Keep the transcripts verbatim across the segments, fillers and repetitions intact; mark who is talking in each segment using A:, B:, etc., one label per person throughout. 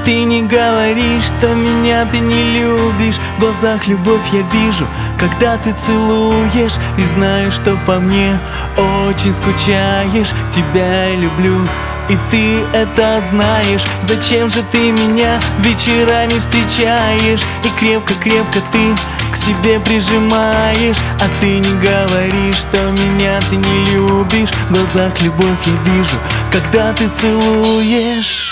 A: ты не говоришь, что меня ты не любишь. В глазах любовь я вижу, когда ты целуешь. И знаю, что по мне очень скучаешь. Тебя я люблю, и ты это знаешь. Зачем же ты меня вечерами встречаешь и крепко-крепко ты к себе прижимаешь? А ты не говоришь, что меня ты не любишь. В глазах любовь я вижу, когда ты целуешь.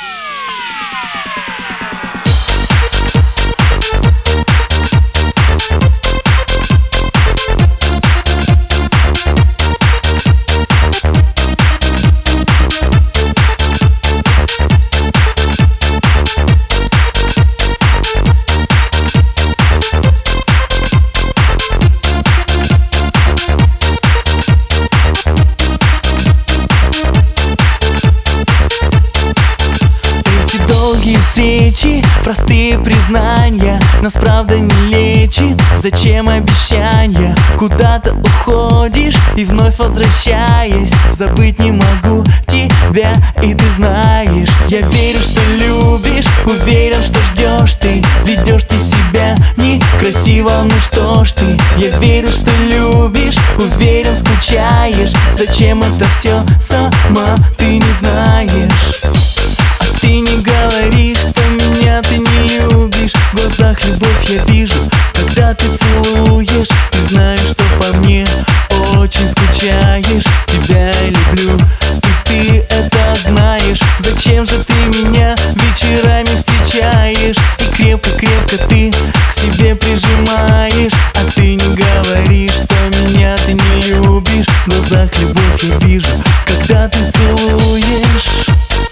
A: Долгие встречи, простые признания нас правда не лечит. Зачем обещания? Куда-то уходишь и вновь возвращаясь. Забыть не могу тебя, и ты знаешь. Я верю, что любишь, уверен, что ждешь ты. Ведешь ты себя некрасиво, ну что ж ты. Я верю, что любишь, уверен, скучаешь. Зачем это все сама ты не знаешь? Ты не говоришь, что меня ты не любишь. В глазах любовь я вижу, когда ты целуешь. И знаю, что по мне очень скучаешь. Тебя я люблю, и ты это знаешь. Зачем же ты меня вечерами встречаешь и крепко-крепко ты к себе прижимаешь? А ты не говоришь, что меня ты не любишь. В глазах любовь я вижу, когда ты целуешь.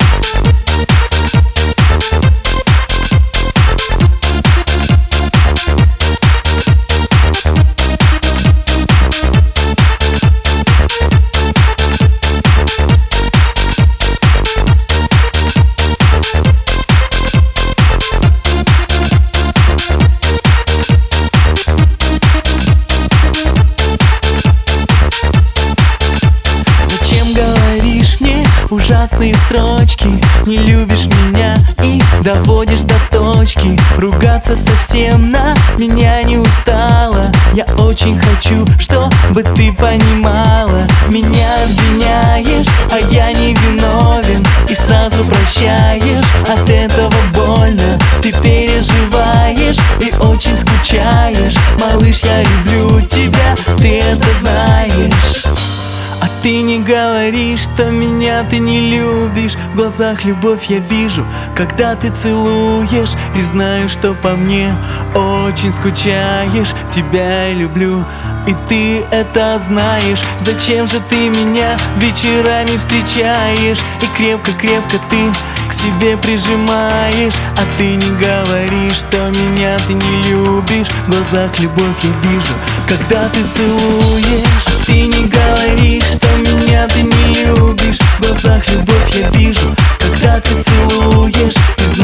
A: Ужасные строчки, не любишь меня и доводишь до точки. Ругаться совсем на меня не устала. Я очень хочу, чтобы ты понимала. Меня обвиняешь, а я не виновен. И сразу прощаешь, от этого больно. Ты переживаешь и очень скучаешь. Малыш, я люблю тебя, ты это знаешь. А ты не говоришь, что меня ты не любишь. В глазах любовь я вижу, когда ты целуешь. И знаю, что по мне очень скучаешь. Тебя я люблю, и ты это знаешь. Зачем же ты меня вечерами встречаешь и крепко-крепко ты к себе прижимаешь? А ты не говоришь, что меня ты не любишь. В глазах любовь я вижу, когда ты целуешь. А ты не говоришь, что меня ты не любишь. В глазах любовь я вижу, когда ты целуешь. И